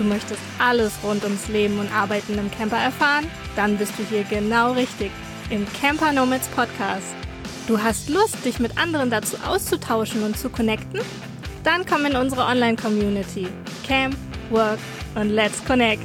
möchtest alles rund ums Leben und Arbeiten im Camper erfahren? Dann bist du hier genau richtig im Camper Nomads Podcast. Du hast Lust, dich mit anderen dazu auszutauschen und zu connecten? Dann komm in unsere Online-Community. Camp, Work und Let's Connect.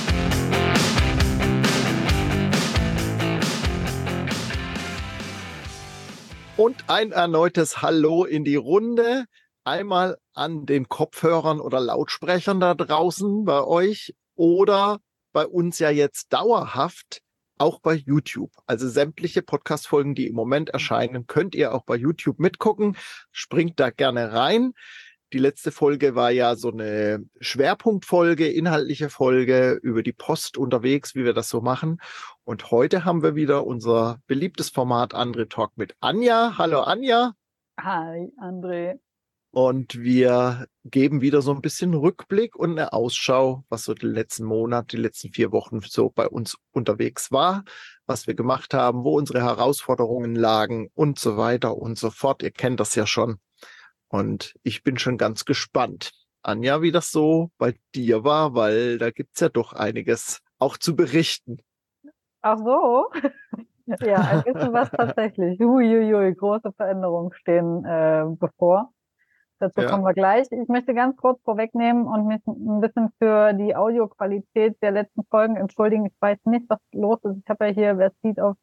Und ein erneutes Hallo in die Runde. Einmal an den Kopfhörern oder Lautsprechern da draußen bei euch oder bei uns ja jetzt dauerhaft auch bei YouTube. Also sämtliche Podcast-Folgen, die im Moment erscheinen, könnt ihr auch bei YouTube mitgucken. Springt da gerne rein. Die letzte Folge war ja so eine Schwerpunktfolge, inhaltliche Folge über die Post unterwegs, wie wir das so machen. Und heute haben wir wieder unser beliebtes Format André Talk mit Anja. Hallo Anja. Hi André. Und wir geben wieder so ein bisschen Rückblick und eine Ausschau, was so den letzten Monat, die letzten 4 Wochen so bei uns unterwegs war, was wir gemacht haben, wo unsere Herausforderungen lagen und so weiter und so fort. Ihr kennt das ja schon. Und ich bin schon ganz gespannt, Anja, wie das so bei dir war, weil da gibt's ja doch einiges auch zu berichten. Ach so? Ja, ein bisschen was tatsächlich. Uiuiui, große Veränderungen stehen bevor. Dazu kommen wir gleich. Ich möchte ganz kurz vorwegnehmen und mich ein bisschen für die Audioqualität der letzten Folgen entschuldigen. Ich weiß nicht, was los ist. Ich habe ja hier, wer es sieht, auf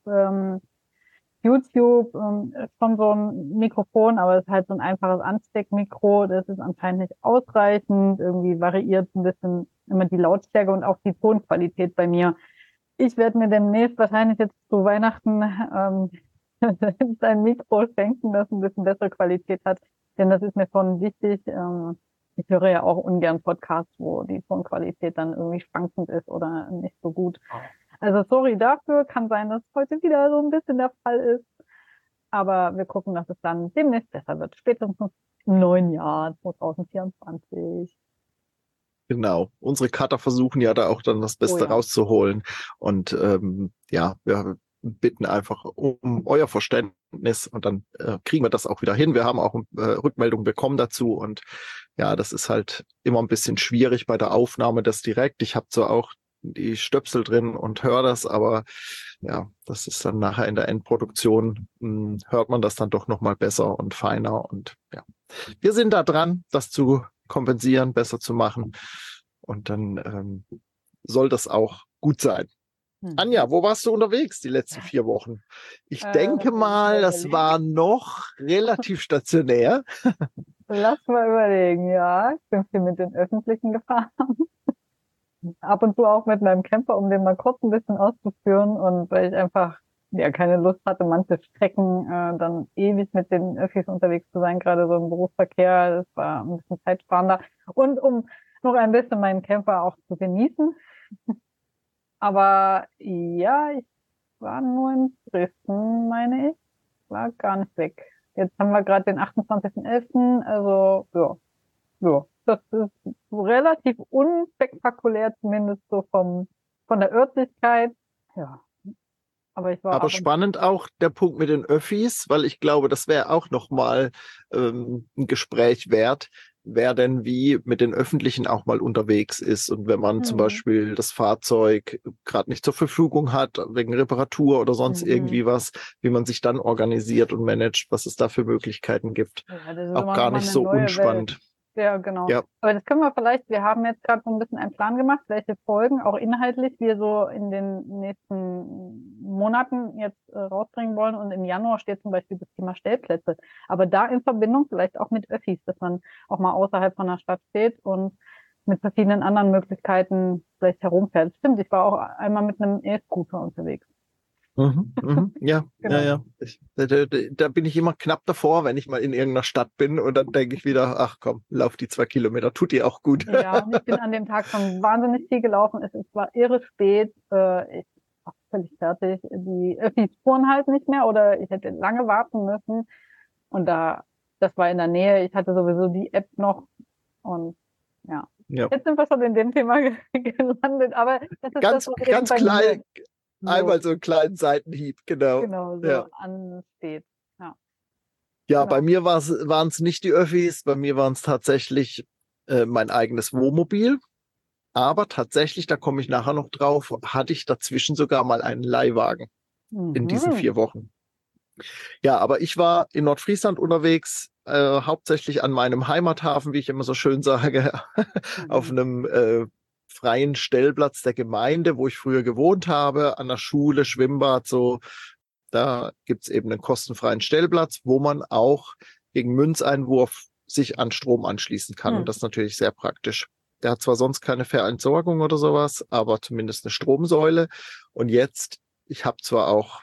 YouTube schon so ein Mikrofon, aber es ist halt so ein einfaches Ansteckmikro. Das ist anscheinend nicht ausreichend. Irgendwie variiert ein bisschen immer die Lautstärke und auch die Tonqualität bei mir. Ich werde mir demnächst wahrscheinlich jetzt zu Weihnachten ein Mikro schenken, das ein bisschen bessere Qualität hat. Denn das ist mir schon wichtig. Ich höre ja auch ungern Podcasts, wo die Tonqualität dann irgendwie schwankend ist oder nicht so gut. Also sorry dafür, kann sein, dass heute wieder so ein bisschen der Fall ist. Aber wir gucken, dass es dann demnächst besser wird. Spätestens im neuen Jahr 2024. Genau. Unsere Cutter versuchen ja da auch dann das Beste rauszuholen. Und wir bitten einfach um euer Verständnis und dann kriegen wir das auch wieder hin. Wir haben auch Rückmeldungen bekommen dazu und ja, das ist halt immer ein bisschen schwierig bei der Aufnahme das direkt. Ich habe zwar auch die Stöpsel drin und höre das, aber ja, das ist dann nachher in der Endproduktion, hört man das dann doch nochmal besser und feiner und ja, wir sind da dran, das zu kompensieren, besser zu machen und dann soll das auch gut sein. Anja, wo warst du unterwegs die letzten 4 Wochen? Ich denke mal, das war noch relativ stationär. Lass mal überlegen, ja. Ich bin viel mit den Öffentlichen gefahren. Ab und zu auch mit meinem Camper, um den mal kurz ein bisschen auszuführen. Und weil ich einfach keine Lust hatte, manche Strecken dann ewig mit den Öffis unterwegs zu sein, gerade so im Berufsverkehr. Das war ein bisschen zeitsparender. Und um noch ein bisschen meinen Camper auch zu genießen. Aber ja, ich war nur in Dresden, meine ich. War gar nicht weg. Jetzt haben wir gerade den 28.11. Also ja, das ist relativ unspektakulär, zumindest so von der Örtlichkeit. Ja, aber spannend auch der Punkt mit den Öffis, weil ich glaube, das wäre auch nochmal ein Gespräch wert, wer denn wie mit den Öffentlichen auch mal unterwegs ist. Und wenn man zum Beispiel das Fahrzeug gerade nicht zur Verfügung hat, wegen Reparatur oder sonst irgendwie was, wie man sich dann organisiert und managt, was es da für Möglichkeiten gibt. Ja, auch gar nicht so unspannend. Welt. Ja, genau. Ja. Aber das können wir vielleicht, wir haben jetzt gerade so ein bisschen einen Plan gemacht, welche Folgen auch inhaltlich wir so in den nächsten Monaten jetzt rausbringen wollen. Und im Januar steht zum Beispiel das Thema Stellplätze. Aber da in Verbindung vielleicht auch mit Öffis, dass man auch mal außerhalb von der Stadt steht und mit verschiedenen anderen Möglichkeiten vielleicht herumfährt. Stimmt, ich war auch einmal mit einem E-Scooter unterwegs. Ja, genau. Ja. Da bin ich immer knapp davor, wenn ich mal in irgendeiner Stadt bin und dann denke ich wieder, ach komm, lauf die 2 Kilometer, tut dir auch gut. Ja, und ich bin an dem Tag schon wahnsinnig viel gelaufen. Es war irre spät. Ich war völlig fertig. Die Öffis fuhren halt nicht mehr oder ich hätte lange warten müssen. Und das war in der Nähe. Ich hatte sowieso die App noch und ja. Jetzt sind wir schon in dem Thema gelandet, aber das ist ganz klein. So. Einmal so einen kleinen Seitenhieb, genau. Genau, so ansteht. Ja, bei mir waren es nicht die Öffis, bei mir waren es tatsächlich mein eigenes Wohnmobil. Aber tatsächlich, da komme ich nachher noch drauf, hatte ich dazwischen sogar mal einen Leihwagen in diesen 4 Wochen. Ja, aber ich war in Nordfriesland unterwegs, hauptsächlich an meinem Heimathafen, wie ich immer so schön sage, auf einem freien Stellplatz der Gemeinde, wo ich früher gewohnt habe, an der Schule, Schwimmbad, so. Da gibt's eben einen kostenfreien Stellplatz, wo man auch gegen Münzeinwurf sich an Strom anschließen kann. Und das ist natürlich sehr praktisch. Der hat zwar sonst keine Fernentsorgung oder sowas, aber zumindest eine Stromsäule. Und jetzt, ich habe zwar auch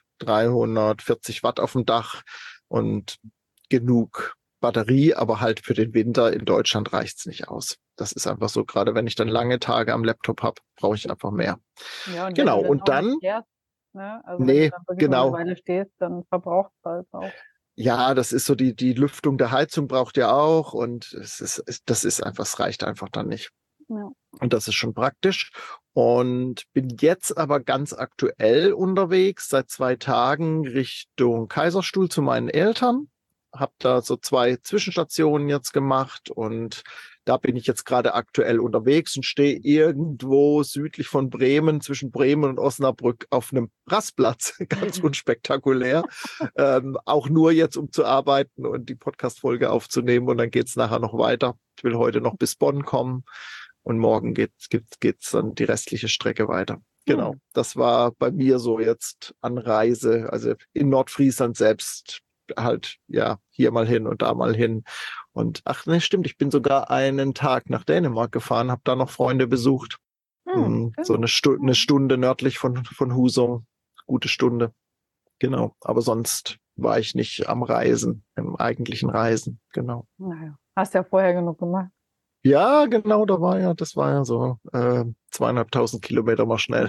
340 Watt auf dem Dach und genug Batterie, aber halt für den Winter in Deutschland reicht's nicht aus. Das ist einfach so, gerade wenn ich dann lange Tage am Laptop habe, brauche ich einfach mehr. Ja, und Genau, wenn du und dann, fährst, ne? Also wenn nee, du dann wirklich noch eine genau. Weile stehst, dann verbrauchst du halt auch. Ja, das ist so die Lüftung der Heizung braucht ja auch und das ist einfach, es reicht einfach dann nicht. Ja. Und das ist schon praktisch. Und bin jetzt aber ganz aktuell unterwegs, seit 2 Tagen Richtung Kaiserstuhl zu meinen Eltern. Hab da so 2 Zwischenstationen jetzt gemacht und da bin ich jetzt gerade aktuell unterwegs und stehe irgendwo südlich von Bremen, zwischen Bremen und Osnabrück auf einem Rastplatz, ganz unspektakulär. Auch nur jetzt, um zu arbeiten und die Podcast-Folge aufzunehmen und dann geht's nachher noch weiter. Ich will heute noch bis Bonn kommen. Und morgen geht's dann die restliche Strecke weiter. Genau. Das war bei mir so jetzt an Reise, also in Nordfriesland selbst halt, ja, hier mal hin und da mal hin. Und ach, ne, stimmt, ich bin sogar einen Tag nach Dänemark gefahren, habe da noch Freunde besucht. So eine Stunde nördlich von Husum. Gute Stunde. Genau. Aber sonst war ich nicht am Reisen, im eigentlichen Reisen. Genau. Naja, hast ja vorher genug gemacht. Ja, genau, das war ja so 2.500 Kilometer mal schnell.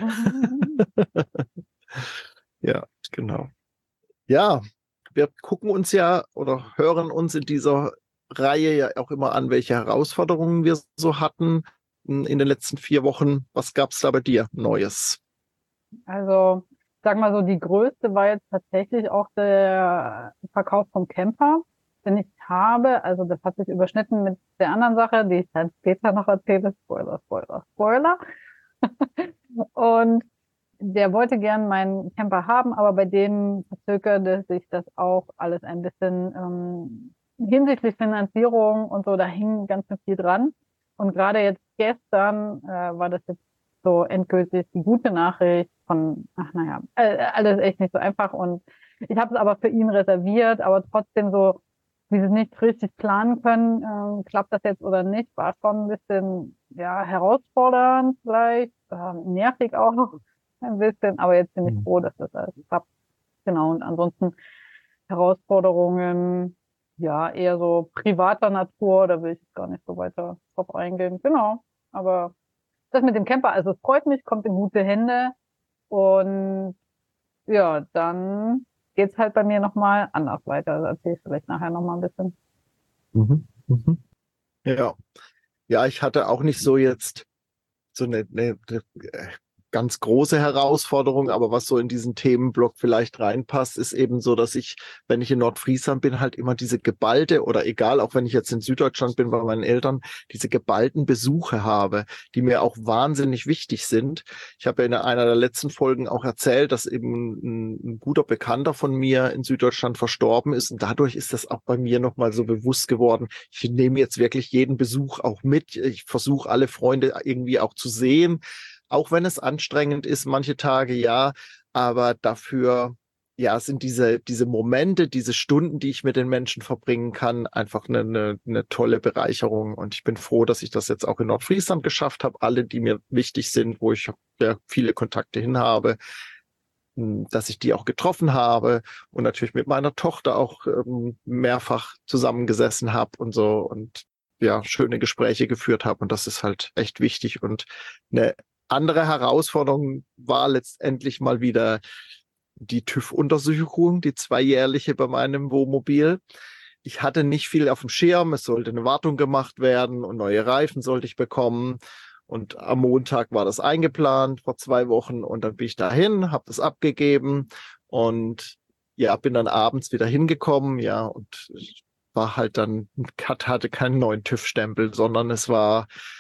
Ja, genau. Ja, wir gucken uns ja oder hören uns in dieser Reihe ja auch immer an, welche Herausforderungen wir so hatten in den letzten 4 Wochen. Was gab's da bei dir Neues? Also, sag mal so, die größte war jetzt tatsächlich auch der Verkauf vom Camper, den ich habe. Also, das hat sich überschnitten mit der anderen Sache, die ich dann später noch erzähle. Spoiler, Spoiler, Spoiler. Und der wollte gern meinen Camper haben, aber bei denen verzögerte sich das auch alles ein bisschen hinsichtlich Finanzierung und so, da hing ganz schön viel dran. Und gerade jetzt gestern war das jetzt so endgültig die gute Nachricht von, ach naja, alles echt nicht so einfach. Und ich habe es aber für ihn reserviert, aber trotzdem so, wie sie es nicht richtig planen können, klappt das jetzt oder nicht, war schon ein bisschen ja herausfordernd vielleicht, nervig auch noch ein bisschen, aber jetzt bin ich froh, dass das alles klappt. Genau, und ansonsten Herausforderungen, ja, eher so privater Natur, da will ich gar nicht so weiter drauf eingehen. Genau, aber das mit dem Camper, also es freut mich, kommt in gute Hände und ja, dann geht's halt bei mir nochmal anders weiter. Also erzähle ich vielleicht nachher nochmal ein bisschen. Mhm. Mhm. Ja. Ja, ich hatte auch nicht so jetzt so eine ganz große Herausforderung, aber was so in diesen Themenblock vielleicht reinpasst, ist eben so, dass ich, wenn ich in Nordfriesland bin, halt immer diese geballte oder egal, auch wenn ich jetzt in Süddeutschland bin bei meinen Eltern, diese geballten Besuche habe, die mir auch wahnsinnig wichtig sind. Ich habe ja in einer der letzten Folgen auch erzählt, dass eben ein guter Bekannter von mir in Süddeutschland verstorben ist und dadurch ist das auch bei mir nochmal so bewusst geworden. Ich nehme jetzt wirklich jeden Besuch auch mit. Ich versuche alle Freunde irgendwie auch zu sehen. Auch wenn es anstrengend ist, manche Tage ja, aber dafür ja sind diese Momente, diese Stunden, die ich mit den Menschen verbringen kann, einfach eine tolle Bereicherung. Und ich bin froh, dass ich das jetzt auch in Nordfriesland geschafft habe. Alle, die mir wichtig sind, wo ich ja viele Kontakte hin habe, dass ich die auch getroffen habe und natürlich mit meiner Tochter auch mehrfach zusammengesessen habe und so und ja, schöne Gespräche geführt habe. Und das ist halt echt wichtig. Und eine andere Herausforderung war letztendlich mal wieder die TÜV-Untersuchung, die 2-jährliche bei meinem Wohnmobil. Ich hatte nicht viel auf dem Schirm. Es sollte eine Wartung gemacht werden und neue Reifen sollte ich bekommen. Und am Montag war das eingeplant, vor 2 Wochen. Und dann bin ich dahin, habe das abgegeben und ja, bin dann abends wieder hingekommen. Ja, und war halt dann, hatte keinen neuen TÜV-Stempel, sondern es war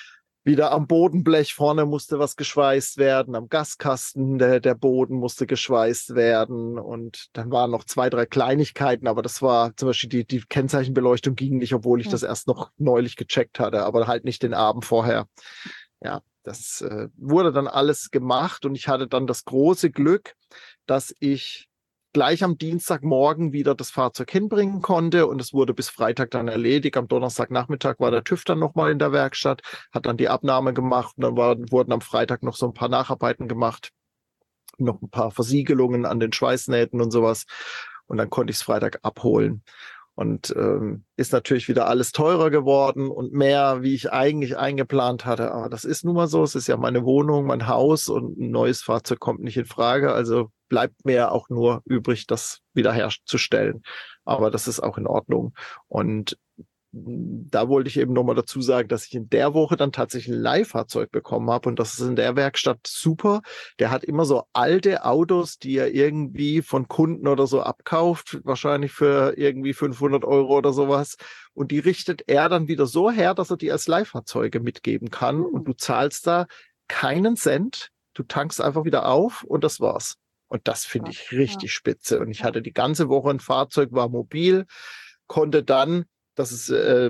wieder am Bodenblech vorne musste was geschweißt werden, am Gaskasten der Boden musste geschweißt werden und dann waren noch 2, 3 Kleinigkeiten, aber das war zum Beispiel die Kennzeichenbeleuchtung ging nicht, obwohl ich das erst noch neulich gecheckt hatte, aber halt nicht den Abend vorher. Ja, das wurde dann alles gemacht und ich hatte dann das große Glück, dass ich gleich am Dienstagmorgen wieder das Fahrzeug hinbringen konnte und es wurde bis Freitag dann erledigt. Am Donnerstagnachmittag war der TÜV dann nochmal in der Werkstatt, hat dann die Abnahme gemacht und dann wurden am Freitag noch so ein paar Nacharbeiten gemacht, noch ein paar Versiegelungen an den Schweißnähten und sowas und dann konnte ich es Freitag abholen. Und ist natürlich wieder alles teurer geworden und mehr, wie ich eigentlich eingeplant hatte. Aber das ist nun mal so. Es ist ja meine Wohnung, mein Haus und ein neues Fahrzeug kommt nicht in Frage. Also bleibt mir auch nur übrig, das wiederherzustellen. Aber das ist auch in Ordnung. Und da wollte ich eben nochmal dazu sagen, dass ich in der Woche dann tatsächlich ein Leihfahrzeug bekommen habe und das ist in der Werkstatt super. Der hat immer so alte Autos, die er irgendwie von Kunden oder so abkauft, wahrscheinlich für irgendwie 500 Euro oder sowas. Und die richtet er dann wieder so her, dass er die als Leihfahrzeuge mitgeben kann und du zahlst da keinen Cent. Du tankst einfach wieder auf und das war's. Und das finde ich richtig spitze. Und ich hatte die ganze Woche ein Fahrzeug, war mobil, konnte dann das ist,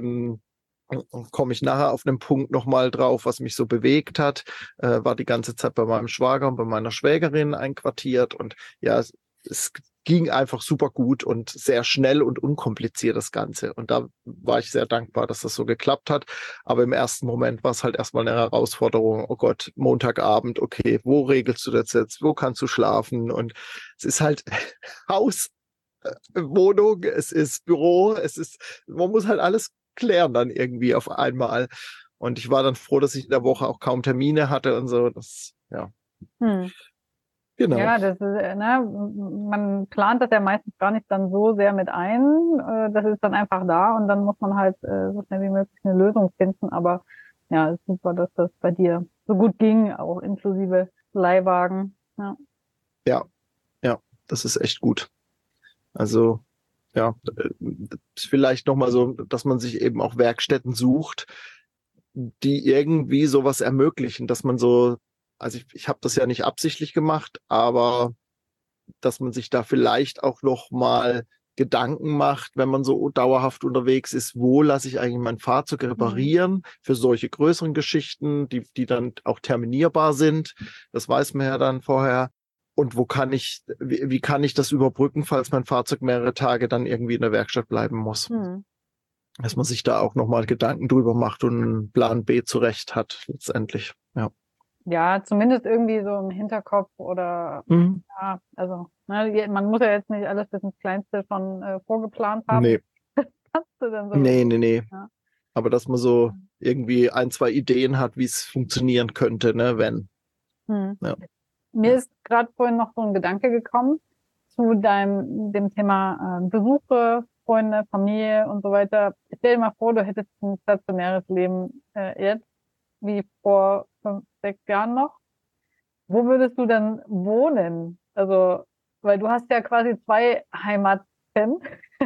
komme ich nachher auf einen Punkt nochmal drauf, was mich so bewegt hat. War die ganze Zeit bei meinem Schwager und bei meiner Schwägerin einquartiert und ja, es ging einfach super gut und sehr schnell und unkompliziert das Ganze. Und da war ich sehr dankbar, dass das so geklappt hat. Aber im ersten Moment war es halt erstmal eine Herausforderung. Oh Gott, Montagabend, okay, wo regelst du das jetzt? Wo kannst du schlafen? Und es ist halt Haus. Wohnung, es ist Büro, man muss halt alles klären dann irgendwie auf einmal. Und ich war dann froh, dass ich in der Woche auch kaum Termine hatte und so. Genau. Ja, das ist, man plant das ja meistens gar nicht dann so sehr mit ein. Das ist dann einfach da und dann muss man halt so schnell wie möglich eine Lösung finden. Aber ja, ist super, dass das bei dir so gut ging, auch inklusive Leihwagen. Ja, das ist echt gut. Also, ja, vielleicht nochmal so, dass man sich eben auch Werkstätten sucht, die irgendwie sowas ermöglichen, dass man so, also ich habe das ja nicht absichtlich gemacht, aber dass man sich da vielleicht auch nochmal Gedanken macht, wenn man so dauerhaft unterwegs ist, wo lasse ich eigentlich mein Fahrzeug reparieren für solche größeren Geschichten, die dann auch terminierbar sind. Das weiß man ja dann vorher. Und wie kann ich das überbrücken, falls mein Fahrzeug mehrere Tage dann irgendwie in der Werkstatt bleiben muss? Dass man sich da auch nochmal Gedanken drüber macht und einen Plan B zurecht hat, letztendlich. Ja, zumindest irgendwie so im Hinterkopf oder, ja, also, man muss ja jetzt nicht alles bis ins Kleinste schon vorgeplant haben. Nee. Kannst du dann so. Nee. Ja. Aber dass man so irgendwie 1, 2 Ideen hat, wie es funktionieren könnte, ne, wenn. Ja. Mir ist gerade vorhin noch so ein Gedanke gekommen zu dem Thema Besuche, Freunde, Familie und so weiter. Stell dir mal vor, du hättest ein stationäres Leben jetzt, wie vor 5, 6 Jahren noch. Wo würdest du dann wohnen? Also, weil du hast ja quasi 2 Heimaten.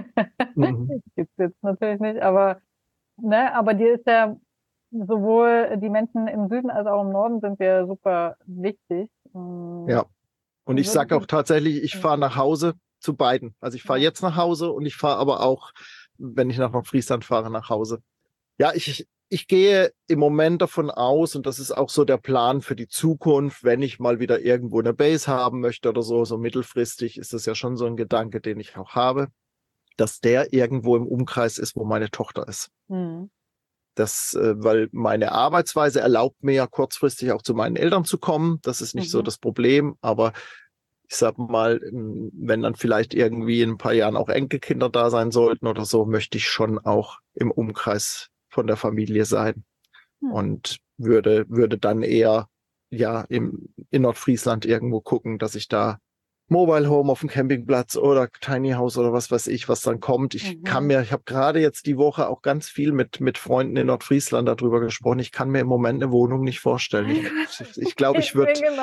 Gibt's jetzt natürlich nicht, aber dir ist ja sowohl die Menschen im Süden als auch im Norden sind ja super wichtig. Ja. Und ich sage auch tatsächlich, ich fahre nach Hause zu beiden. Also ich fahre jetzt nach Hause und ich fahre aber auch, wenn ich nach Nordfriesland fahre, nach Hause. Ja, ich gehe im Moment davon aus, und das ist auch so der Plan für die Zukunft, wenn ich mal wieder irgendwo eine Base haben möchte oder so mittelfristig ist das ja schon so ein Gedanke, den ich auch habe, dass der irgendwo im Umkreis ist, wo meine Tochter ist. Das, weil meine Arbeitsweise erlaubt mir ja kurzfristig auch zu meinen Eltern zu kommen. Das ist nicht so das Problem, aber ich sag mal, wenn dann vielleicht irgendwie in ein paar Jahren auch Enkelkinder da sein sollten oder so, möchte ich schon auch im Umkreis von der Familie sein und würde dann eher in Nordfriesland irgendwo gucken, dass ich da Mobile Home auf dem Campingplatz oder Tiny House oder was weiß ich, was dann kommt. Ich habe gerade jetzt die Woche auch ganz viel mit Freunden in Nordfriesland darüber gesprochen. Ich kann mir im Moment eine Wohnung nicht vorstellen. Ich glaube, ich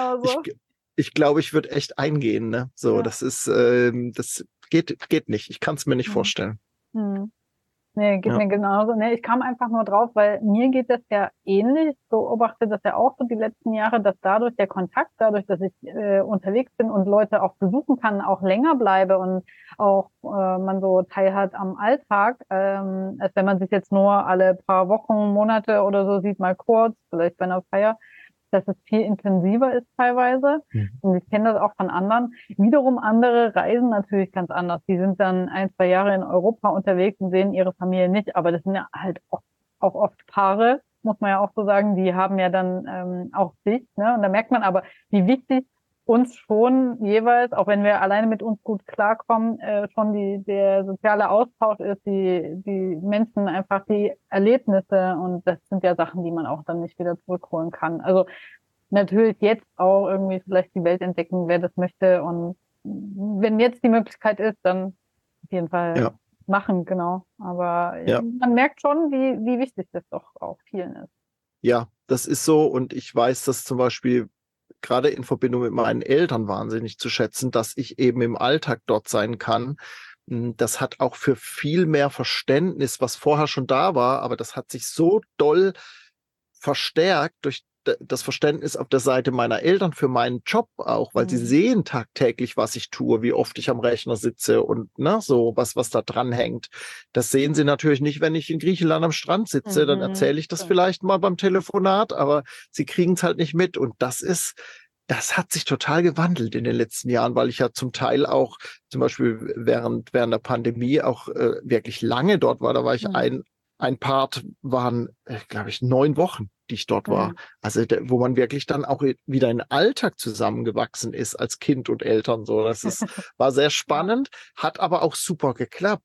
würde echt eingehen, ne? So, das ist, das geht nicht. Ich kann es mir nicht vorstellen. Nee, geht Ja. mir genauso. Nee, ich kam einfach nur drauf, weil mir geht das ja ähnlich. Ich beobachte das ja auch so die letzten Jahre, dass dadurch der Kontakt, dadurch, dass ich unterwegs bin und Leute auch besuchen kann, auch länger bleibe und auch man so teilhat am Alltag, als wenn man sich jetzt nur alle paar Wochen, Monate oder so sieht, mal kurz, vielleicht bei einer Feier, dass es viel intensiver ist teilweise. Mhm. Und ich kenne das auch von anderen. Wiederum andere reisen natürlich ganz anders. Die sind dann 1, 2 Jahre in Europa unterwegs und sehen ihre Familie nicht. Aber das sind ja halt auch oft Paare, muss man ja auch so sagen. Die haben ja dann auch sich. Ne? Und da merkt man aber, wie wichtig uns schon jeweils, auch wenn wir alleine mit uns gut klarkommen, schon der soziale Austausch ist, die Menschen einfach, die Erlebnisse, und das sind ja Sachen, die man auch dann nicht wieder zurückholen kann. Also natürlich jetzt auch irgendwie vielleicht die Welt entdecken, wer das möchte, und wenn jetzt die Möglichkeit ist, dann auf jeden Fall Ja. machen, genau. Aber Ja. man merkt schon, wie wichtig das doch auch vielen ist. Ja, das ist so. Und ich weiß das zum Beispiel gerade in Verbindung mit meinen Eltern wahnsinnig zu schätzen, dass ich eben im Alltag dort sein kann. Das hat auch für viel mehr Verständnis, was vorher schon da war, aber das hat sich so doll verstärkt durch das Verständnis auf der Seite meiner Eltern für meinen Job auch, weil sie sehen tagtäglich, was ich tue, wie oft ich am Rechner sitze und so was da dran hängt. Das sehen sie natürlich nicht, wenn ich in Griechenland am Strand sitze, dann erzähle ich das vielleicht mal beim Telefonat, aber sie kriegen es halt nicht mit, und das hat sich total gewandelt in den letzten Jahren, weil ich ja zum Teil auch zum Beispiel während der Pandemie auch wirklich lange dort war. Da war ich ein Part waren, glaube ich, 9 Wochen, die ich dort war. Also wo man wirklich dann auch wieder in den Alltag zusammengewachsen ist als Kind und Eltern. So, war sehr spannend, hat aber auch super geklappt.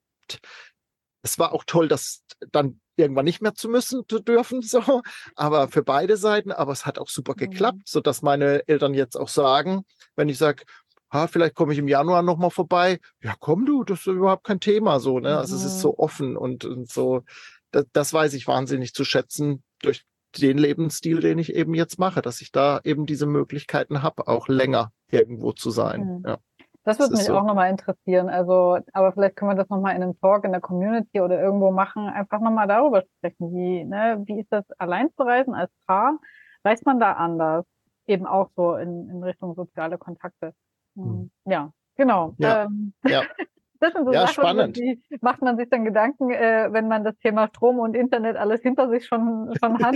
Es war auch toll, das dann irgendwann nicht mehr zu dürfen, so, aber für beide Seiten. Aber es hat auch super geklappt, so dass meine Eltern jetzt auch sagen, wenn ich sage, vielleicht komme ich im Januar nochmal vorbei. Ja, komm du, das ist überhaupt kein Thema, so, ne? Also es ist so offen und so. Das weiß ich wahnsinnig zu schätzen durch den Lebensstil, den ich eben jetzt mache, dass ich da eben diese Möglichkeiten habe, auch länger irgendwo zu sein. Ja. Das würde mich auch nochmal interessieren. Also, aber vielleicht können wir das nochmal in einem Talk in der Community oder irgendwo machen, einfach nochmal darüber sprechen. Wie ist das, allein zu reisen als Paar? Reist man da anders? Eben auch so in Richtung soziale Kontakte. Ja, genau. Ja. Das sind so Sachen, spannend. Die macht man sich dann Gedanken, wenn man das Thema Strom und Internet alles hinter sich schon hat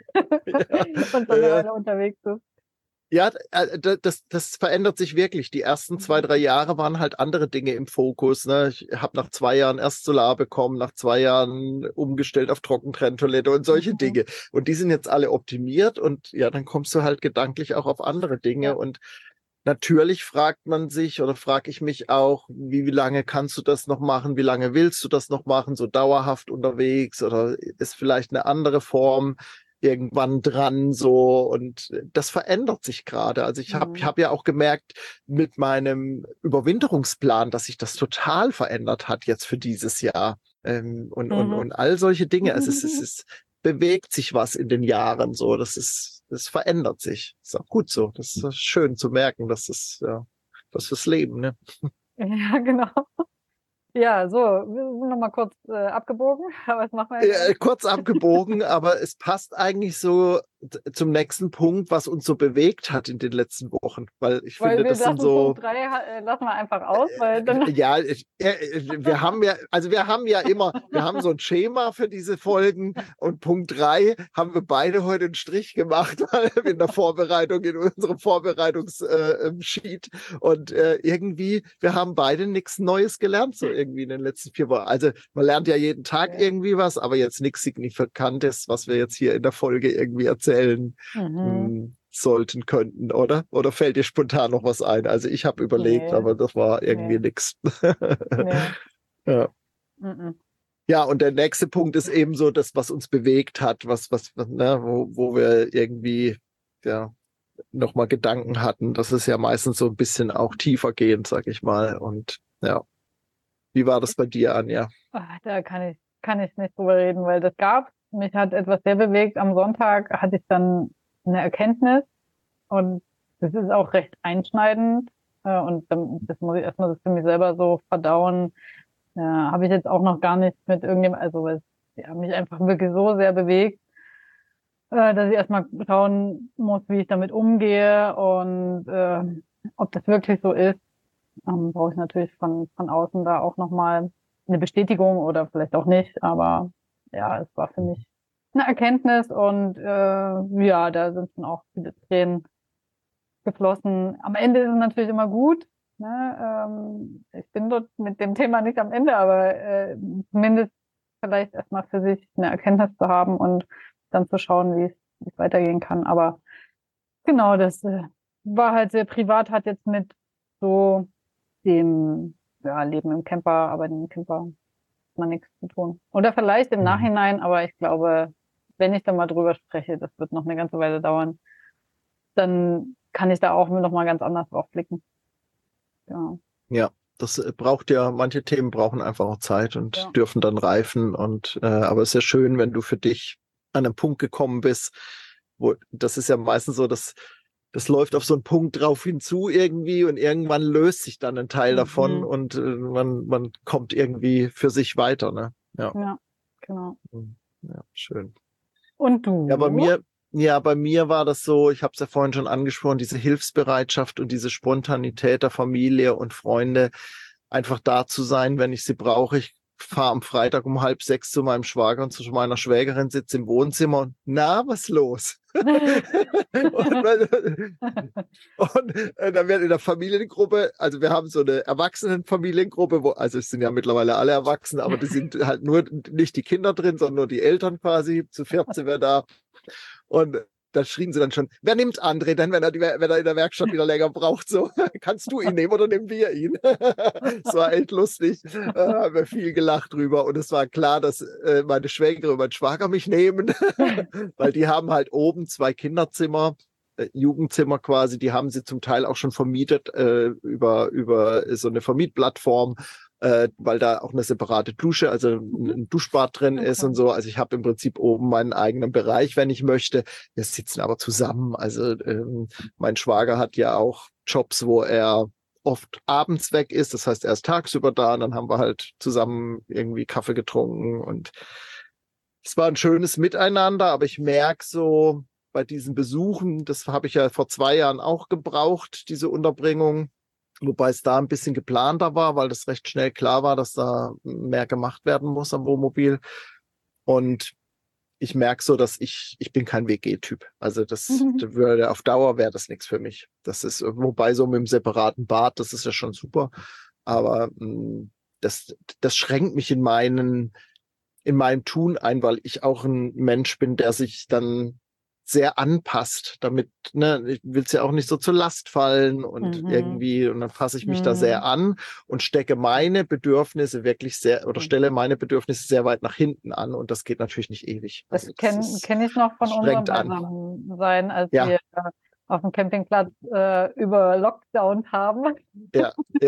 und dann eine Weile unterwegs ist. Ja, das verändert sich wirklich. Die ersten 2, 3 Jahre waren halt andere Dinge im Fokus. Ne? Ich habe nach 2 Jahren erst Solar bekommen, nach 2 Jahren umgestellt auf Trockentrenntoilette und solche Dinge. Und die sind jetzt alle optimiert, und ja, dann kommst du halt gedanklich auch auf andere Dinge. Ja. Und natürlich fragt man sich, oder frage ich mich auch, wie lange kannst du das noch machen? Wie lange willst du das noch machen? So dauerhaft unterwegs, oder ist vielleicht eine andere Form irgendwann dran, so, und das verändert sich gerade. Also ich hab ja auch gemerkt mit meinem Überwinterungsplan, dass sich das total verändert hat jetzt für dieses Jahr, und all solche Dinge. Also es bewegt sich was in den Jahren, so, das verändert sich. Ist auch gut so. Das ist schön zu merken, dass das fürs Leben, ne? Ja, genau. Ja, so, wir sind nochmal kurz abgebogen, aber was machen wir jetzt? Kurz abgebogen, aber es passt eigentlich so zum nächsten Punkt, was uns so bewegt hat in den letzten Wochen, weil ich finde, das sind so... Punkt 3 lassen wir einfach aus, weil dann... Ja, wir haben so ein Schema für diese Folgen, und Punkt 3 haben wir beide heute einen Strich gemacht, in der Vorbereitung, in unserem Vorbereitungssheet, und irgendwie, wir haben beide nichts Neues gelernt, so irgendwie in den letzten 4 Wochen. Also man lernt ja jeden Tag irgendwie was, aber jetzt nichts Signifikantes, was wir jetzt hier in der Folge irgendwie erzählen sollten, könnten, oder? Oder fällt dir spontan noch was ein? Also ich habe überlegt, aber das war irgendwie nix. Ja. Ja, und der nächste Punkt ist eben so das, was uns bewegt hat, wo wir irgendwie nochmal Gedanken hatten. Das ist ja meistens so ein bisschen auch tiefer gehend, sag ich mal. Und ja. Wie war das bei dir, Anja? Da kann ich nicht drüber reden, weil das gab. Mich hat etwas sehr bewegt. Am Sonntag hatte ich dann eine Erkenntnis, und das ist auch recht einschneidend. Und das muss ich erstmal für mich selber so verdauen. Ja, habe ich jetzt auch noch gar nicht mit irgendjemandem, also es ja, mich einfach wirklich so sehr bewegt, dass ich erstmal schauen muss, wie ich damit umgehe und ob das wirklich so ist. Brauche ich natürlich von außen da auch nochmal eine Bestätigung oder vielleicht auch nicht, aber ja, es war für mich eine Erkenntnis und ja, da sind schon auch viele Tränen geflossen. Am Ende ist es natürlich immer gut. Ne? Ich bin dort mit dem Thema nicht am Ende, aber zumindest vielleicht erstmal für sich eine Erkenntnis zu haben und dann zu schauen, wie es weitergehen kann. Aber genau, das war halt sehr privat, hat jetzt mit so dem ja, Leben im Camper, Arbeiten im Camper mal nichts zu tun. Oder vielleicht im Nachhinein, aber ich glaube, wenn ich da mal drüber spreche, das wird noch eine ganze Weile dauern, dann kann ich da auch noch mal ganz anders drauf blicken. Ja. Ja, das braucht ja, manche Themen brauchen einfach auch Zeit und dürfen dann reifen. Und aber es ist ja schön, wenn du für dich an einen Punkt gekommen bist, wo das ist ja meistens so, dass das läuft auf so einen Punkt drauf hinzu irgendwie und irgendwann löst sich dann ein Teil davon und man kommt irgendwie für sich weiter, ne? Ja, genau. Ja, schön. Und du? Ja, bei mir war das so, ich habe es ja vorhin schon angesprochen, diese Hilfsbereitschaft und diese Spontanität der Familie und Freunde, einfach da zu sein, wenn ich sie brauche. Ich fahre am Freitag um 5:30 zu meinem Schwager und zu meiner Schwägerin, sitze im Wohnzimmer und was ist los? und dann wird in der Familiengruppe, also wir haben so eine Erwachsenenfamiliengruppe, also es sind ja mittlerweile alle erwachsen, aber die sind halt nur nicht die Kinder drin, sondern nur die Eltern quasi, zu 14 wir da. Und da schrien sie dann schon, wer nimmt André denn, wenn er in der Werkstatt wieder länger braucht? So, kannst du ihn nehmen oder nehmen wir ihn? Es war echt lustig. Haben wir viel gelacht drüber. Und es war klar, dass meine Schwägerin und mein Schwager mich nehmen, weil die haben halt oben 2 Kinderzimmer, Jugendzimmer quasi, die haben sie zum Teil auch schon vermietet über so eine Vermietplattform. Weil da auch eine separate Dusche, also ein Duschbad drin ist und so. Also ich habe im Prinzip oben meinen eigenen Bereich, wenn ich möchte. Wir sitzen aber zusammen. Also mein Schwager hat ja auch Jobs, wo er oft abends weg ist. Das heißt, er ist tagsüber da und dann haben wir halt zusammen irgendwie Kaffee getrunken und es war ein schönes Miteinander, aber ich merke so bei diesen Besuchen, das habe ich ja vor 2 Jahren auch gebraucht, diese Unterbringung. Wobei es da ein bisschen geplanter war, weil das recht schnell klar war, dass da mehr gemacht werden muss am Wohnmobil. Und ich merke so, dass ich bin kein WG-Typ. Also das würde auf Dauer wäre das nichts für mich. Das ist, wobei so mit dem separaten Bad, das ist ja schon super. Aber das schränkt mich in meinem Tun ein, weil ich auch ein Mensch bin, der sich dann sehr anpasst, damit, ne, ich will es ja auch nicht so zur Last fallen und irgendwie, und dann passe ich mich da sehr an und stecke meine Bedürfnisse wirklich sehr, oder stelle meine Bedürfnisse sehr weit nach hinten an und das geht natürlich nicht ewig. Das kenn ich noch von unserem Beisammensein, als wir auf dem Campingplatz über Lockdown haben. Ja.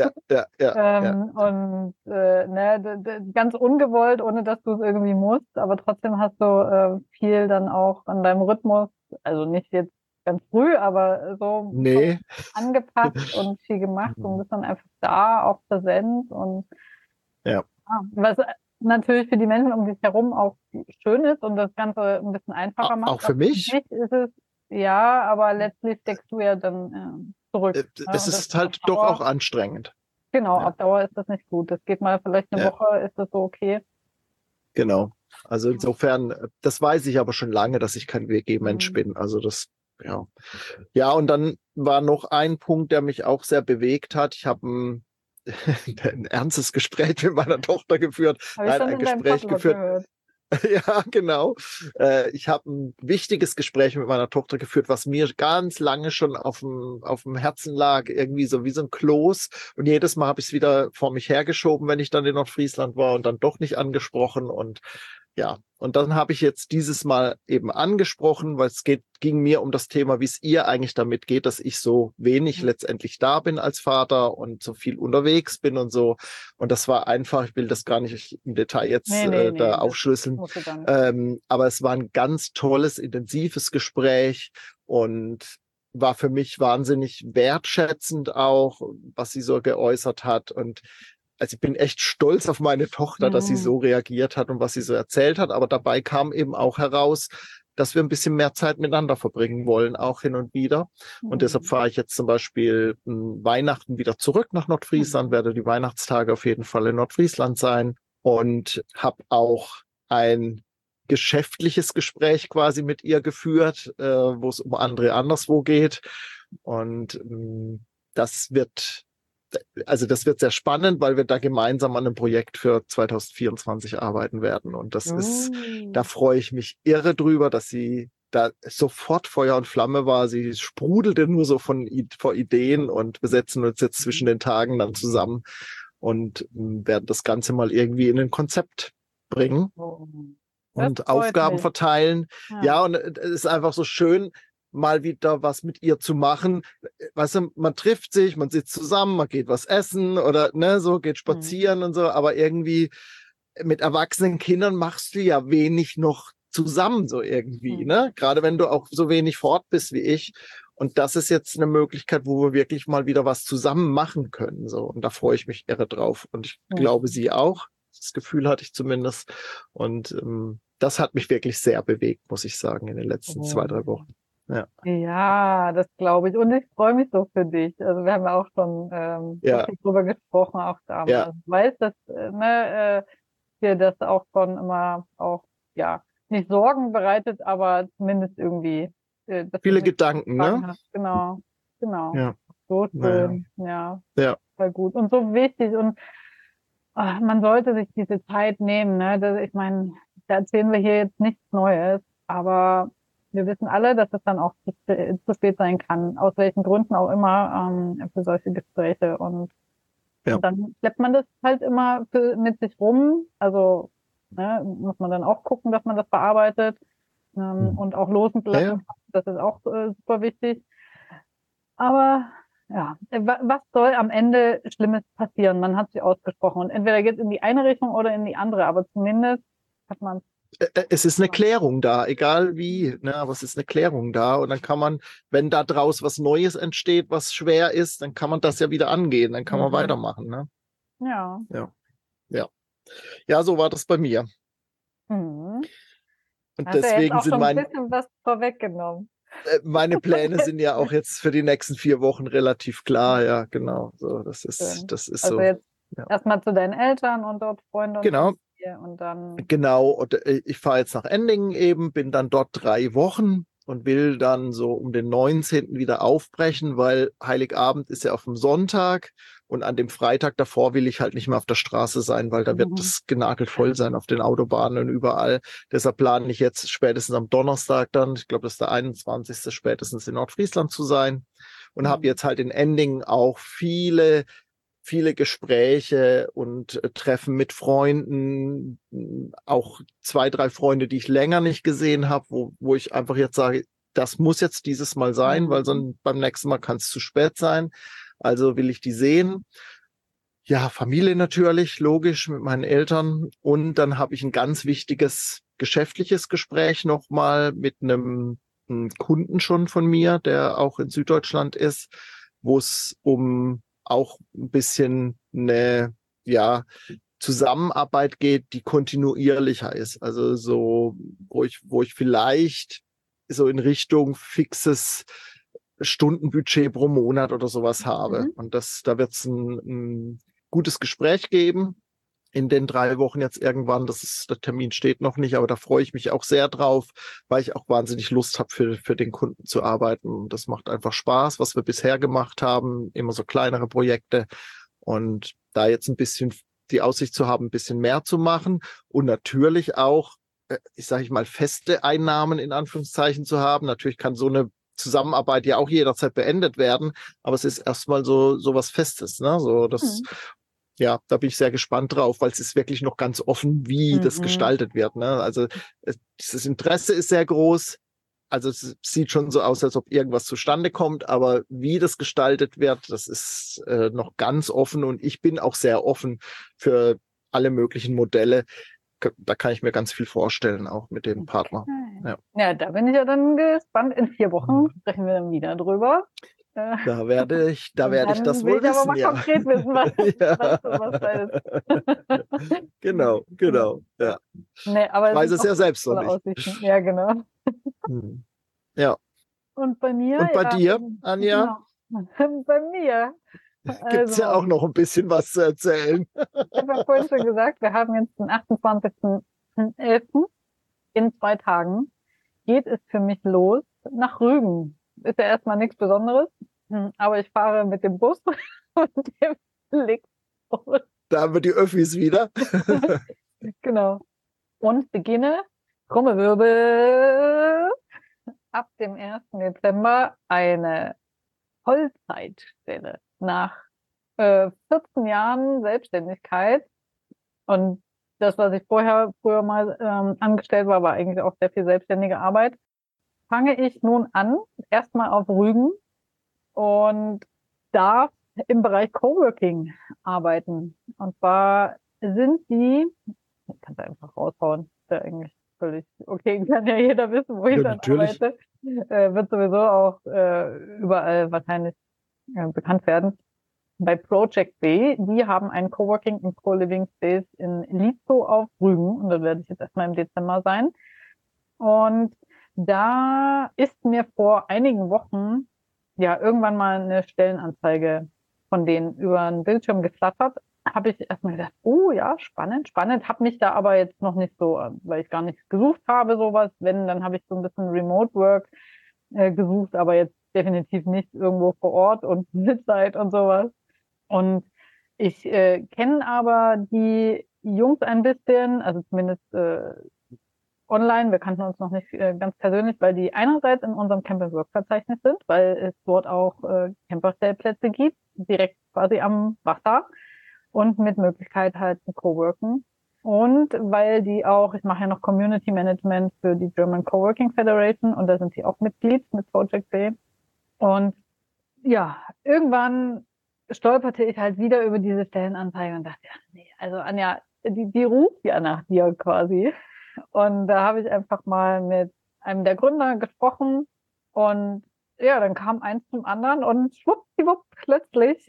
Und ganz ungewollt, ohne dass du es irgendwie musst, aber trotzdem hast du viel dann auch an deinem Rhythmus, also nicht jetzt ganz früh, aber so angepasst und viel gemacht und bist dann einfach da, auch präsent und was natürlich für die Menschen um dich herum auch schön ist und das Ganze ein bisschen einfacher macht. Auch für mich? Für mich ist es ja, aber letztlich steckst du ja dann zurück. Es ist halt doch auch anstrengend. Genau, auf Dauer ist das nicht gut. Das geht mal vielleicht eine Woche, ist das so okay. Genau. Also insofern, das weiß ich aber schon lange, dass ich kein WG-Mensch bin. Also das, ja. Ja, und dann war noch ein Punkt, der mich auch sehr bewegt hat. Ich habe ein ernstes Gespräch mit meiner Tochter geführt. Ein Gespräch geführt. Gehört. Ja, genau. Ich habe ein wichtiges Gespräch mit meiner Tochter geführt, was mir ganz lange schon auf dem Herzen lag, irgendwie so wie so ein Kloß. Und jedes Mal habe ich es wieder vor mich hergeschoben, wenn ich dann in Nordfriesland war und dann doch nicht angesprochen. Und ja, und dann habe ich jetzt dieses Mal eben angesprochen, weil es ging mir um das Thema, wie es ihr eigentlich damit geht, dass ich so wenig letztendlich da bin als Vater und so viel unterwegs bin und so. Und das war einfach, ich will das gar nicht im Detail jetzt aufschlüsseln. Aber es war ein ganz tolles, intensives Gespräch und war für mich wahnsinnig wertschätzend auch, was sie so geäußert hat. Und also ich bin echt stolz auf meine Tochter, dass sie so reagiert hat und was sie so erzählt hat. Aber dabei kam eben auch heraus, dass wir ein bisschen mehr Zeit miteinander verbringen wollen, auch hin und wieder. Und deshalb fahre ich jetzt zum Beispiel Weihnachten wieder zurück nach Nordfriesland, werde die Weihnachtstage auf jeden Fall in Nordfriesland sein und habe auch ein geschäftliches Gespräch quasi mit ihr geführt, wo es um André anderswo geht. Und das wird sehr spannend, weil wir da gemeinsam an einem Projekt für 2024 arbeiten werden. Und das da freue ich mich irre drüber, dass sie da sofort Feuer und Flamme war. Sie sprudelte nur so vor Ideen und wir setzen uns jetzt zwischen den Tagen dann zusammen und werden das Ganze mal irgendwie in ein Konzept bringen und Aufgaben verteilen. Ja, und es ist einfach so schön, mal wieder was mit ihr zu machen. Weißt du, man trifft sich, man sitzt zusammen, man geht was essen oder so, geht spazieren und so, aber irgendwie mit erwachsenen Kindern machst du ja wenig noch zusammen so irgendwie, ne? Gerade wenn du auch so wenig fort bist wie ich. Und das ist jetzt eine Möglichkeit, wo wir wirklich mal wieder was zusammen machen können, so. Und da freue ich mich irre drauf. Und ich glaube, sie auch. Das Gefühl hatte ich zumindest. Und das hat mich wirklich sehr bewegt, muss ich sagen, in den letzten 2-3 Wochen. Ja, das glaube ich. Und ich freue mich so für dich. Also wir haben ja auch schon viel drüber gesprochen, auch damals. Ja. Ich weiß, dass dir das auch schon immer auch, nicht Sorgen bereitet, aber zumindest irgendwie viele Gedanken, ne? Hast. Genau. Ja. So schön. Ja. Voll gut. Und so wichtig. Und man sollte sich diese Zeit nehmen, ne? Ich meine, da erzählen wir hier jetzt nichts Neues, aber wir wissen alle, dass es dann auch zu spät sein kann, aus welchen Gründen auch immer, für solche Gespräche. Und dann schleppt man das halt immer mit sich rum. Also muss man dann auch gucken, dass man das bearbeitet und auch losen lassen. Das ist auch super wichtig. Aber was soll am Ende Schlimmes passieren? Man hat sich ausgesprochen. Und entweder geht es in die eine Richtung oder in die andere. Aber zumindest hat man es ist eine Klärung da, egal wie, ne, aber es ist eine Klärung da und dann kann man, wenn da draus was Neues entsteht, was schwer ist, dann kann man das ja wieder angehen, dann kann man weitermachen, ne? Ja, so war das bei mir. Und hast deswegen ja jetzt auch schon ein bisschen was vorweggenommen. Meine Pläne sind ja auch jetzt für die nächsten 4 Wochen relativ klar, ja, genau. So, das ist also so. Jetzt erstmal zu deinen Eltern und dort Freunde genau. Und dann und ich fahre jetzt nach Endingen eben, bin dann dort 3 Wochen und will dann so um den 19. wieder aufbrechen, weil Heiligabend ist ja auf dem Sonntag und an dem Freitag davor will ich halt nicht mehr auf der Straße sein, weil da wird das genagelt voll sein auf den Autobahnen und überall. Deshalb plane ich jetzt spätestens am Donnerstag dann, ich glaube, das ist der 21. spätestens in Nordfriesland zu sein und habe jetzt halt in Endingen auch viele Gespräche und Treffen mit Freunden, auch 2, 3 Freunde, die ich länger nicht gesehen habe, wo ich einfach jetzt sage, das muss jetzt dieses Mal sein, weil sonst beim nächsten Mal kann es zu spät sein. Also will ich die sehen. Ja, Familie natürlich, logisch, mit meinen Eltern. Und dann habe ich ein ganz wichtiges geschäftliches Gespräch nochmal mit einem Kunden schon von mir, der auch in Süddeutschland ist, wo es um auch ein bisschen eine Zusammenarbeit geht, die kontinuierlicher ist. Also so, wo ich vielleicht so in Richtung fixes Stundenbudget pro Monat oder sowas habe. Und da wird es ein gutes Gespräch geben in den 3 Wochen jetzt irgendwann. Der Termin steht noch nicht, aber da freue ich mich auch sehr drauf, weil ich auch wahnsinnig Lust habe, für den Kunden zu arbeiten. Und das macht einfach Spaß, was wir bisher gemacht haben, immer so kleinere Projekte. Und da jetzt ein bisschen die Aussicht zu haben, ein bisschen mehr zu machen und natürlich auch, ich sage mal, feste Einnahmen in Anführungszeichen zu haben. Natürlich kann so eine Zusammenarbeit ja auch jederzeit beendet werden, aber es ist erstmal so was Festes, ne? So das. Ja, da bin ich sehr gespannt drauf, weil es ist wirklich noch ganz offen, wie das gestaltet wird. Ne? Also das Interesse ist sehr groß. Also es sieht schon so aus, als ob irgendwas zustande kommt, aber wie das gestaltet wird, das ist noch ganz offen und ich bin auch sehr offen für alle möglichen Modelle. Da kann ich mir ganz viel vorstellen, auch mit dem Partner. Ja, da bin ich ja dann gespannt. In 4 Wochen sprechen wir dann wieder drüber. Da werde ich Und das dann will wohl ich aber wissen, mal ja. konkret wissen, was da ist. Genau, ja. Nee, Ich aber es weiß sind es auch ja selbst noch tolle nicht. Aussichten. Ja, genau. Hm. Ja. Und bei mir, Und bei ja, dir, Anja, genau. Bei mir, gibt's ja also, auch noch ein bisschen was zu erzählen. ich habe ja vorhin schon gesagt, wir haben jetzt den 28.11. In 2 Tagen geht es für mich los nach Rügen. Ist ja erstmal nichts Besonderes, aber ich fahre mit dem Bus und dem Flixbus. Da haben wir die Öffis wieder. Genau. Und beginne, Trommelwirbel, ab dem 1. Dezember eine Vollzeitstelle nach 14 Jahren Selbstständigkeit. Und das, was ich früher mal angestellt war eigentlich auch sehr viel selbstständige Arbeit. Fange ich nun an, erstmal auf Rügen und darf im Bereich Coworking arbeiten. Und zwar sind die, ich kann es einfach raushauen, ist ja eigentlich völlig okay, kann ja jeder wissen, wo ich Ja, dann natürlich. arbeite. Wird sowieso auch überall wahrscheinlich bekannt werden. Bei Project B, die haben einen Coworking und Co-Living Space in Lietzow auf Rügen und da werde ich jetzt erstmal im Dezember sein. Und da ist mir vor einigen Wochen ja irgendwann mal eine Stellenanzeige von denen über den Bildschirm geflattert. Habe ich erstmal gedacht, oh ja, spannend, spannend. Habe mich da aber jetzt noch nicht so, weil ich gar nichts gesucht habe, sowas. Wenn, dann habe ich so ein bisschen Remote Work gesucht, aber jetzt definitiv nicht irgendwo vor Ort und mit Zeit und sowas. Und ich kenne aber die Jungs ein bisschen, also zumindest online. Wir kannten uns noch nicht ganz persönlich, weil die einerseits in unserem Camp-and-Work-Verzeichnis sind, weil es dort auch Camperstellplätze gibt, direkt quasi am Wasser und mit Möglichkeit halt zu coworken. Und weil die auch, ich mache ja noch Community Management für die German Coworking Federation und da sind sie auch Mitglied mit Project B. Und ja, irgendwann stolperte ich halt wieder über diese Stellenanzeige und dachte, ja, nee, also Anja, die ruft ja nach dir quasi. Und da habe ich einfach mal mit einem der Gründer gesprochen und ja, dann kam eins zum anderen und schwuppdiwupp, plötzlich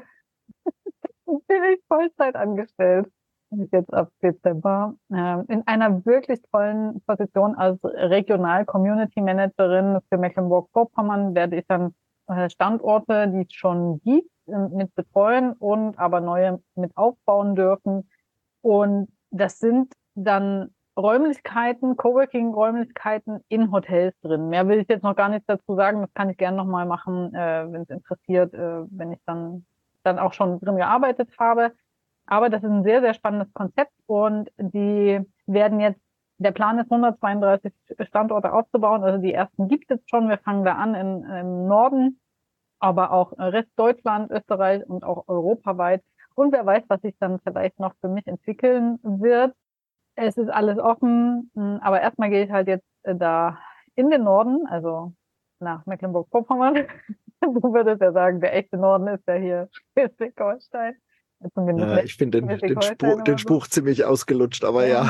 bin ich Vollzeit angestellt. Jetzt ab Dezember in einer wirklich tollen Position als Regional Community Managerin für Mecklenburg-Vorpommern werde ich dann Standorte, die es schon gibt, mit betreuen und aber neue mit aufbauen dürfen. Und das sind dann Räumlichkeiten, Coworking-Räumlichkeiten in Hotels drin. Mehr will ich jetzt noch gar nichts dazu sagen. Das kann ich gerne nochmal machen, wenn es interessiert, wenn ich dann auch schon drin gearbeitet habe. Aber das ist ein sehr, sehr spannendes Konzept und die werden jetzt, der Plan ist 132 Standorte aufzubauen. Also die ersten gibt es schon. Wir fangen da an im Norden, aber auch Rest Deutschland, Österreich und auch europaweit. Und wer weiß, was sich dann vielleicht noch für mich entwickeln wird. Es ist alles offen, aber erstmal gehe ich halt jetzt da in den Norden, also nach Mecklenburg-Vorpommern. Du würdest ja sagen, der echte Norden ist ja hier Schleswig-Holstein. Zumindest Ich finde Schleswig-Holstein den oder so. Spruch ziemlich ausgelutscht, aber ja.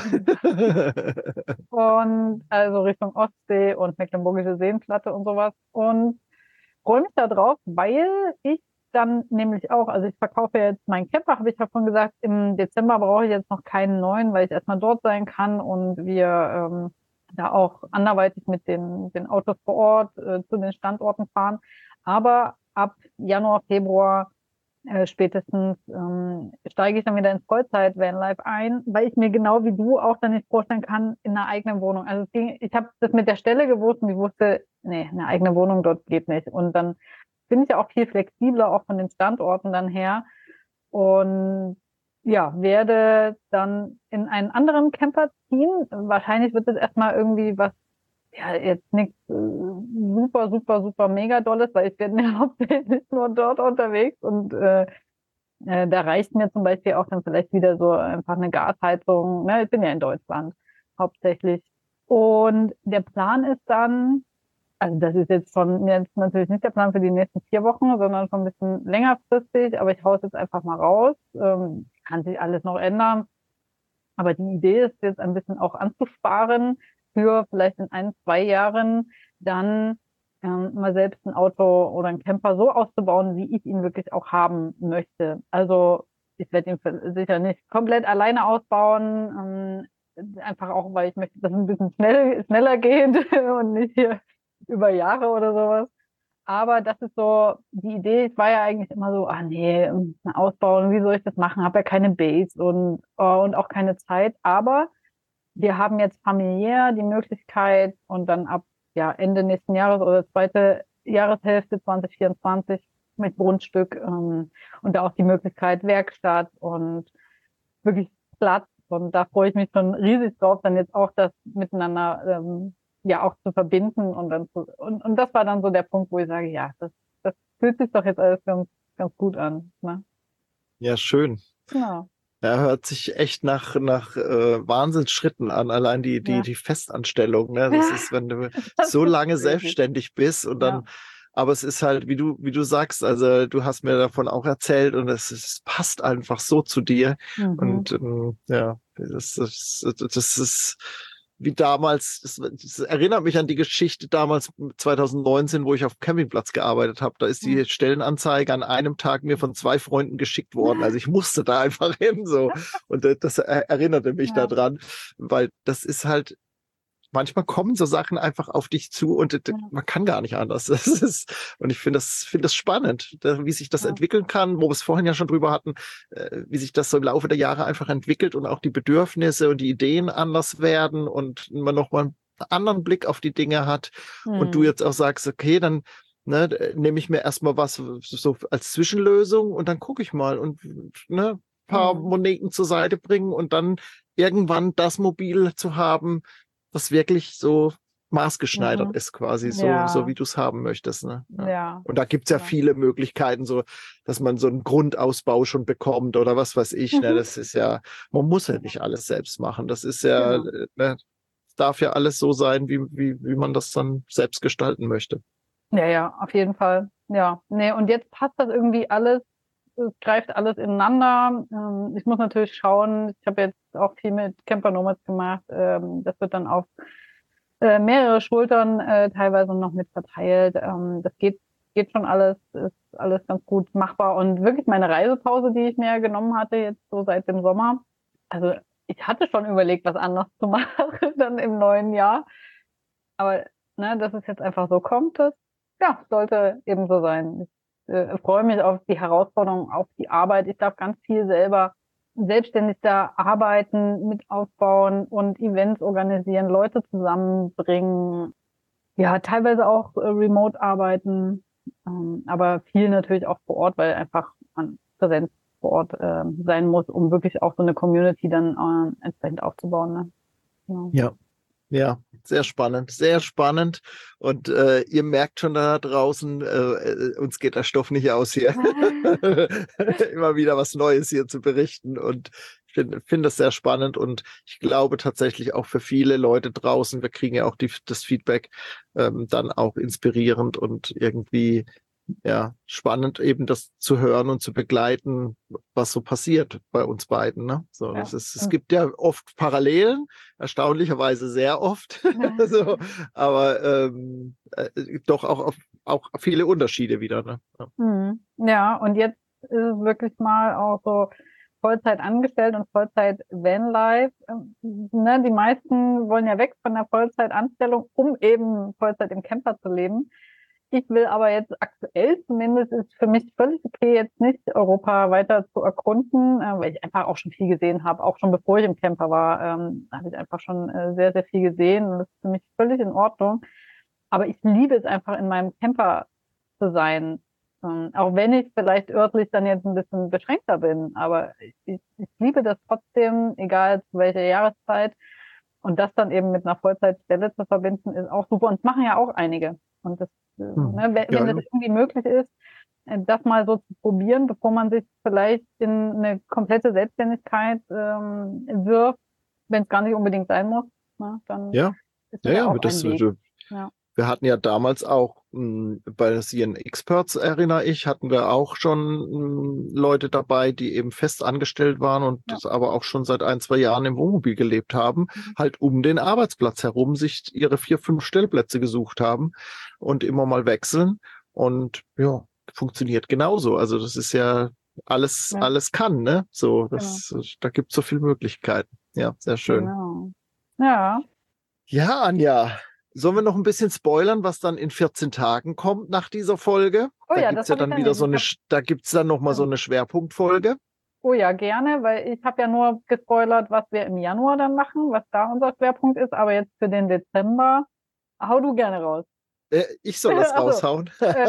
Und also Richtung Ostsee und Mecklenburgische Seenplatte und sowas. Und freue mich da drauf, weil ich dann nämlich auch, also ich verkaufe jetzt meinen Camper, habe ich ja schon gesagt, im Dezember brauche ich jetzt noch keinen neuen, weil ich erstmal dort sein kann und wir da auch anderweitig mit den Autos vor Ort zu den Standorten fahren. Aber ab Januar, Februar spätestens steige ich dann wieder ins Vollzeit-Vanlife ein, weil ich mir genau wie du auch dann nicht vorstellen kann, in einer eigenen Wohnung. Also ich habe das mit der Stelle gewusst und ich wusste, nee, eine eigene Wohnung dort geht nicht. Und dann bin ich ja auch viel flexibler, auch von den Standorten dann her. Und ja, werde dann in einen anderen Camper ziehen. Wahrscheinlich wird es erstmal irgendwie was, ja, jetzt nichts super, super, super mega Dolles, weil ich bin ja hauptsächlich nur dort unterwegs und da reicht mir zum Beispiel auch dann vielleicht wieder so einfach eine Gasheizung. Ne? Ich bin ja in Deutschland hauptsächlich. Und der Plan ist dann, also das ist jetzt natürlich nicht der Plan für die nächsten 4 Wochen, sondern schon ein bisschen längerfristig, aber ich hau's jetzt einfach mal raus. Kann sich alles noch ändern. Aber die Idee ist jetzt ein bisschen auch anzusparen für vielleicht in 1, 2 Jahren dann mal selbst ein Auto oder ein Camper so auszubauen, wie ich ihn wirklich auch haben möchte. Also ich werde ihn sicher nicht komplett alleine ausbauen, einfach auch, weil ich möchte, dass es ein bisschen schneller geht und nicht hier über Jahre oder sowas. Aber das ist so die Idee. Ich war ja eigentlich immer so, nee, ausbauen, wie soll ich das machen? Habe ja keine Base und auch keine Zeit. Aber wir haben jetzt familiär die Möglichkeit und dann ab Ende nächsten Jahres oder zweite Jahreshälfte 2024 mit Grundstück und da auch die Möglichkeit Werkstatt und wirklich Platz. Und da freue ich mich schon riesig drauf, dann jetzt auch das miteinander auch zu verbinden und dann und das war dann so der Punkt, wo ich sage, ja, das fühlt sich doch jetzt alles ganz gut an. Ne? Ja, schön. Genau. Ja, hört sich echt nach Wahnsinnsschritten an, allein die Festanstellung, ne? Das ist, wenn du so lange selbstständig bist und dann, aber es ist halt, wie du sagst, also du hast mir davon auch erzählt und es passt einfach so zu dir. Und das ist wie damals, das erinnert mich an die Geschichte damals 2019, wo ich auf dem Campingplatz gearbeitet habe. Da ist die Stellenanzeige an einem Tag mir von 2 Freunden geschickt worden. Also ich musste da einfach hin, so. Und das erinnerte mich daran, weil das ist halt, manchmal kommen so Sachen einfach auf dich zu und man kann gar nicht anders. Das ist, und ich finde das spannend, wie sich das entwickeln kann, wo wir es vorhin ja schon drüber hatten, wie sich das so im Laufe der Jahre einfach entwickelt und auch die Bedürfnisse und die Ideen anders werden und man nochmal einen anderen Blick auf die Dinge hat und du jetzt auch sagst, okay, dann nehme ich mir erstmal was so als Zwischenlösung und dann gucke ich mal und ein paar Moneten zur Seite bringen und dann irgendwann das Mobil zu haben, was wirklich so maßgeschneidert ist quasi, so wie du es haben möchtest. Ne? Ja. Und da gibt's ja viele Möglichkeiten, so dass man so einen Grundausbau schon bekommt oder was weiß ich. Ne? Das ist ja, man muss ja nicht alles selbst machen. Das ist ja, darf ja alles so sein, wie man das dann selbst gestalten möchte. Ja, auf jeden Fall. Ja, nee, und jetzt passt das irgendwie alles, es greift alles ineinander. Ich muss natürlich schauen, ich habe jetzt auch viel mit Camper Nomads gemacht, das wird dann auf mehrere Schultern teilweise noch mit verteilt. Das geht schon alles, ist alles ganz gut machbar. Und wirklich meine Reisepause, die ich mir genommen hatte, jetzt so seit dem Sommer, also ich hatte schon überlegt, was anderes zu machen dann im neuen Jahr. Aber dass es jetzt einfach so kommt, das sollte eben so sein. Ich freue mich auf die Herausforderung, auf die Arbeit. Ich darf ganz viel selber selbstständig da arbeiten, mit aufbauen und Events organisieren, Leute zusammenbringen. Ja, teilweise auch remote arbeiten, aber viel natürlich auch vor Ort, weil einfach man Präsenz vor Ort sein muss, um wirklich auch so eine Community dann entsprechend aufzubauen. Ne? Genau. Ja, sehr spannend, sehr spannend. Und ihr merkt schon da draußen, uns geht der Stoff nicht aus hier. Immer wieder was Neues hier zu berichten. Und ich finde das sehr spannend. Und ich glaube tatsächlich auch für viele Leute draußen, wir kriegen ja auch das Feedback, dann auch inspirierend und irgendwie spannend eben das zu hören und zu begleiten, was so passiert bei uns beiden. Ne? So, es gibt ja oft Parallelen, erstaunlicherweise sehr oft, so, aber doch auch viele Unterschiede wieder. Ne? Ja, und jetzt ist es wirklich mal auch so Vollzeit angestellt und Vollzeit Vanlife. Die meisten wollen ja weg von der Vollzeitanstellung, um eben Vollzeit im Camper zu leben. Ich will aber jetzt aktuell zumindest, ist für mich völlig okay, jetzt nicht Europa weiter zu erkunden, weil ich einfach auch schon viel gesehen habe. Auch schon bevor ich im Camper war, habe ich einfach schon sehr, sehr viel gesehen. Und das ist für mich völlig in Ordnung. Aber ich liebe es einfach, in meinem Camper zu sein. Auch wenn ich vielleicht örtlich dann jetzt ein bisschen beschränkter bin. Aber ich liebe das trotzdem, egal zu welcher Jahreszeit. Und das dann eben mit einer Vollzeitstelle zu verbinden, ist auch super. Und das machen ja auch einige. Und das, wenn das irgendwie möglich ist, das mal so zu probieren, bevor man sich vielleicht in eine komplette Selbstständigkeit wirft, wenn es gar nicht unbedingt sein muss, dann ist das auch ein Weg. Wir hatten ja damals auch bei CN Experts, erinnere ich, hatten wir auch schon Leute dabei, die eben fest angestellt waren und das aber auch schon seit 1-2 Jahren im Wohnmobil gelebt haben, halt um den Arbeitsplatz herum sich ihre 4-5 Stellplätze gesucht haben und immer mal wechseln. Und ja, funktioniert genauso. Also das ist ja alles kann, ne? So, da gibt es so viele Möglichkeiten. Ja, sehr schön. Genau. Ja. Ja, Anja. Sollen wir noch ein bisschen spoilern, was dann in 14 Tagen kommt nach dieser Folge? Oh Da ja, gibt's das ja dann wieder da gibt's dann nochmal so eine Schwerpunktfolge. Oh ja, gerne, weil ich habe ja nur gespoilert, was wir im Januar dann machen, was da unser Schwerpunkt ist, aber jetzt für den Dezember, hau du gerne raus. Ich soll das raushauen.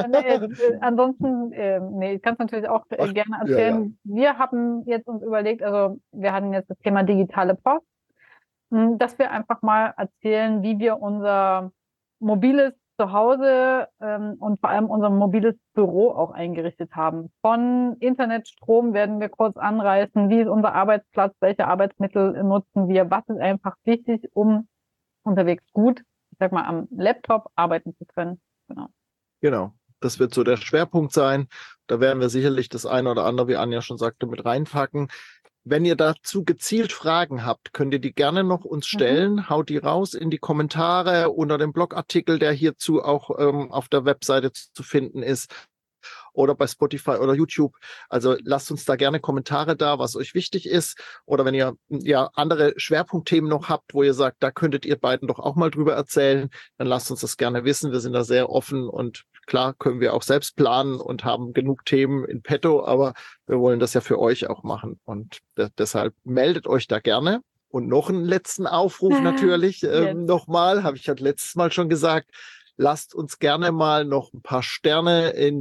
Ansonsten, ich kann es natürlich auch gerne erzählen. Ja. Wir haben jetzt uns überlegt, also wir hatten jetzt das Thema digitale Post, dass wir einfach mal erzählen, wie wir unser mobiles Zuhause und vor allem unser mobiles Büro auch eingerichtet haben. Von Internetstrom werden wir kurz anreißen, wie ist unser Arbeitsplatz, welche Arbeitsmittel nutzen wir, was ist einfach wichtig, um unterwegs gut, ich sag mal, am Laptop arbeiten zu können. Genau. Das wird so der Schwerpunkt sein. Da werden wir sicherlich das eine oder andere, wie Anja schon sagte, mit reinpacken. Wenn ihr dazu gezielt Fragen habt, könnt ihr die gerne noch uns stellen. Haut die raus in die Kommentare unter dem Blogartikel, der hierzu auch auf der Webseite zu finden ist. Oder bei Spotify oder YouTube. Also lasst uns da gerne Kommentare da, was euch wichtig ist. Oder wenn ihr andere Schwerpunktthemen noch habt, wo ihr sagt, da könntet ihr beiden doch auch mal drüber erzählen, dann lasst uns das gerne wissen. Wir sind da sehr offen und klar können wir auch selbst planen und haben genug Themen in petto, aber wir wollen das ja für euch auch machen. Und deshalb meldet euch da gerne. Und noch einen letzten Aufruf natürlich nochmal, habe ich ja letztes Mal schon gesagt, lasst uns gerne mal noch ein paar Sterne in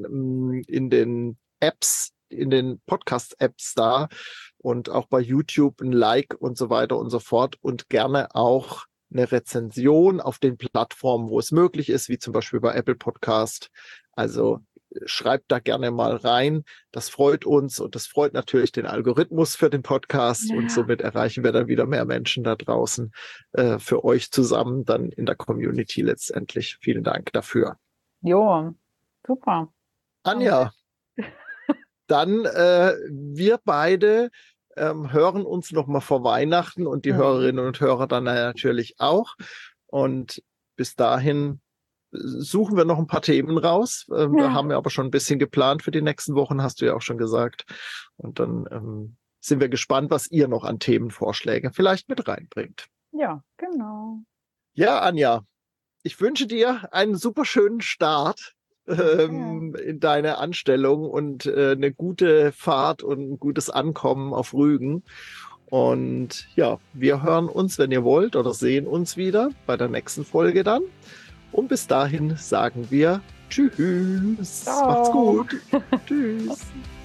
den Apps, in den Podcast-Apps da und auch bei YouTube ein Like und so weiter und so fort und gerne auch eine Rezension auf den Plattformen, wo es möglich ist, wie zum Beispiel bei Apple Podcast. Also schreibt da gerne mal rein. Das freut uns und das freut natürlich den Algorithmus für den Podcast und somit erreichen wir dann wieder mehr Menschen da draußen für euch zusammen dann in der Community letztendlich. Vielen Dank dafür. Jo, super. Anja, dann wir beide hören uns noch mal vor Weihnachten und die Hörerinnen und Hörer dann natürlich auch. Und bis dahin suchen wir noch ein paar Themen raus. Wir haben ja aber schon ein bisschen geplant für die nächsten Wochen, hast du ja auch schon gesagt. Und dann sind wir gespannt, was ihr noch an Themenvorschlägen vielleicht mit reinbringt. Ja, genau. Ja, Anja, ich wünsche dir einen super schönen Start in deine Anstellung und eine gute Fahrt und ein gutes Ankommen auf Rügen. Und ja, wir hören uns, wenn ihr wollt, oder sehen uns wieder bei der nächsten Folge dann. Und bis dahin sagen wir Tschüss. Ciao. Macht's gut. Tschüss.